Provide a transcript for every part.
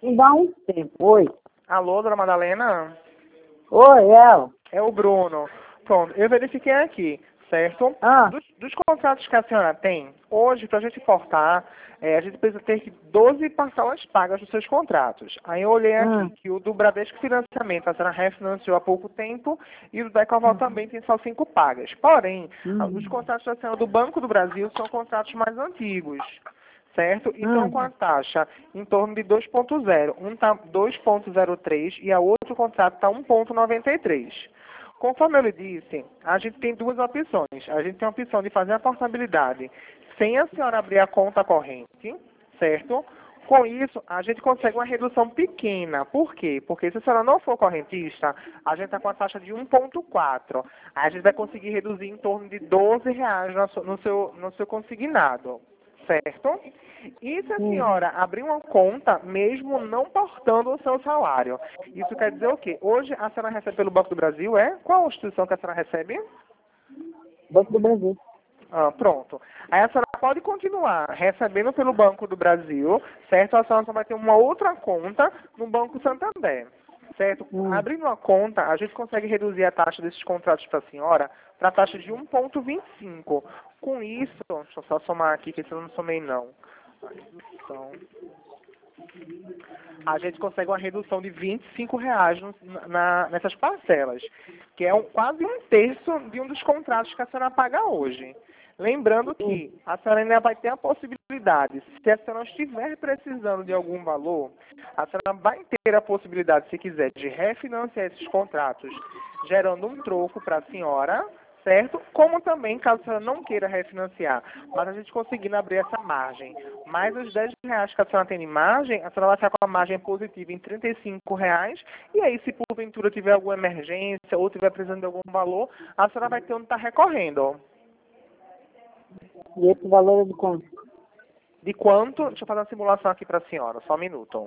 Me dá um tempo. Oi. Alô, dona Madalena? Oi, El. É o Bruno. Pronto, eu verifiquei aqui, certo? Ah, Dos contratos que a senhora tem, hoje, para a gente importar, a gente precisa ter 12 parcelas pagas dos seus contratos. Aí eu olhei aqui que o do Bradesco Financiamento a senhora refinanciou há pouco tempo e o do Decoval também tem só 5 pagas. Porém, os contratos da senhora do Banco do Brasil são contratos mais antigos. Certo? E estão com a taxa em torno de 2,0. Um está 2,03 e a outro contrato está 1,93. Conforme eu lhe disse, a gente tem duas opções. A gente tem a opção de fazer a portabilidade sem a senhora abrir a conta corrente, certo? Com isso, a gente consegue uma redução pequena. Por quê? Porque se a senhora não for correntista, a gente está com a taxa de 1,4. A gente vai conseguir reduzir em torno de R$ 12 no seu consignado. Certo? E se a senhora abrir uma conta, mesmo não portando o seu salário? Isso quer dizer o quê? Hoje a senhora recebe pelo Banco do Brasil, é? Qual a instituição que a senhora recebe? Banco do Brasil. Ah, pronto. Aí a senhora pode continuar recebendo pelo Banco do Brasil, certo? A senhora só vai ter uma outra conta no Banco Santander, certo? Abrindo uma conta, a gente consegue reduzir a taxa desses contratos para a senhora para a taxa de 1,25. Com isso, deixa eu só somar aqui, que se eu não somei não. Então, a gente consegue uma redução de R$ 25 nessas parcelas, que é quase um terço de um dos contratos que a senhora paga hoje. Lembrando que a senhora ainda vai ter a possibilidade, se a senhora estiver precisando de algum valor, a senhora vai ter a possibilidade, se quiser, de refinanciar esses contratos, gerando um troco para a senhora, certo? Como também, caso a senhora não queira refinanciar, mas a gente conseguindo abrir essa margem, mais os R$ 10 que a senhora tem de margem, a senhora vai ficar com a margem positiva em R$ 35, e aí se porventura tiver alguma emergência ou tiver precisando de algum valor, a senhora vai ter onde estar recorrendo. E esse valor é de quanto? De quanto? Deixa eu fazer uma simulação aqui para a senhora, só um minuto.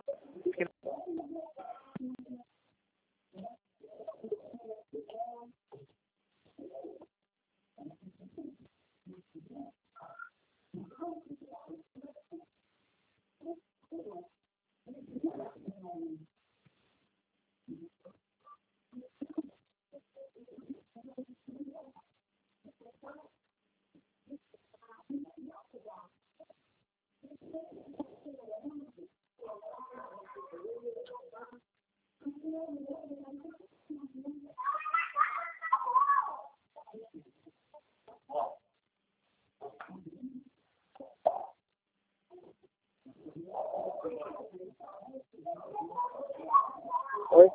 Oi?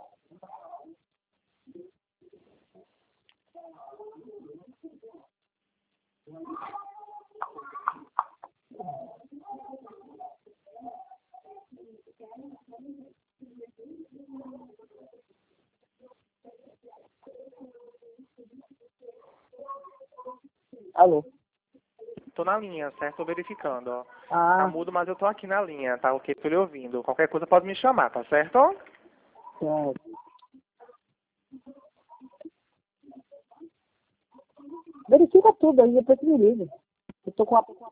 Alô? Tô na linha, certo? Tô verificando, ó. Tá Ah, mudo, mas eu tô aqui na linha, tá ok? Tô lhe ouvindo. Qualquer coisa pode me chamar, tá certo? certo. Verifica tudo aí, depois tu me liga. Eu tô com a